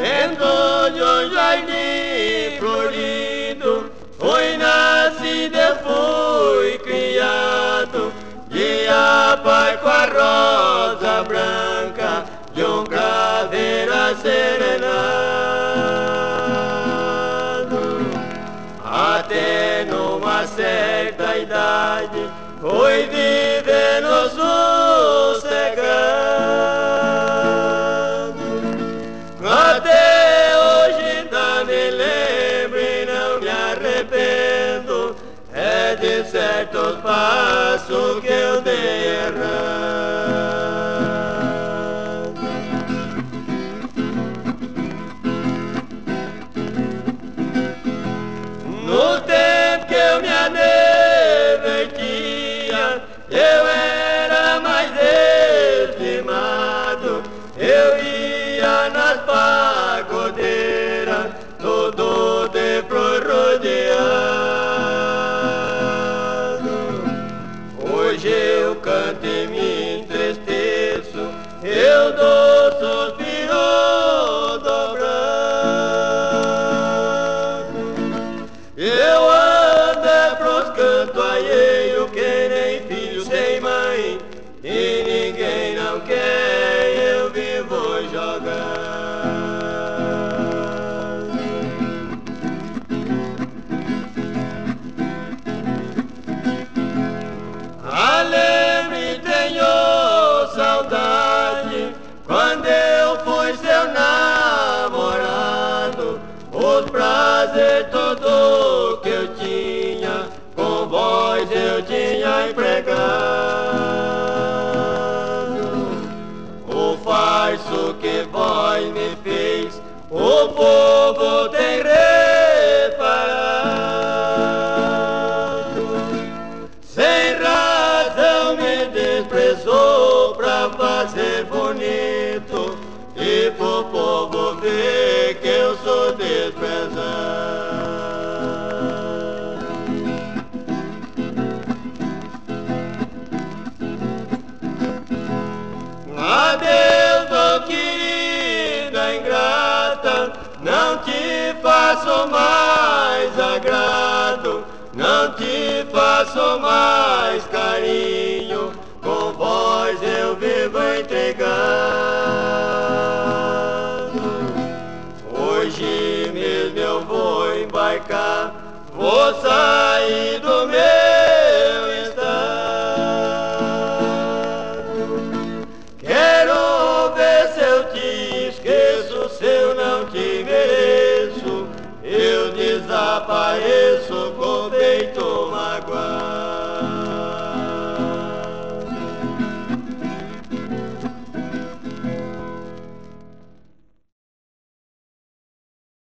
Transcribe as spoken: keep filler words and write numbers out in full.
dentro de um jardim florido, fui nascido e fui criado, dia pai com a rosa branca de um craveiro serenado. Até numa certa idade fui vivendo sossegado. Até hoje ainda me lembro e não me arrependo, é de certos passos que eu dei errado. No tempo que eu me divertia, eu era mais estimado, eu ia nas pagodeiras, todo de flor rodeado. Hoje eu canto e me entristeço, eu dou suspiro dobrado. Eu ando é pros cantos alheio que nem filho sem mãe, e ninguém não quer, eu vivo jogando. Alegre tenho saudade, quando eu fui seu namorado, os prazeres todos que eu tinha, com voz eu tinha empregado. O farso que voz me fez, o povo tem reparado. Sem razão me desprezou pra fazer bonito, e pro povo ver que eu sou desprezado. Adeus, oh querida ingrata, não te faço mais agrado, não te faço mais carinho.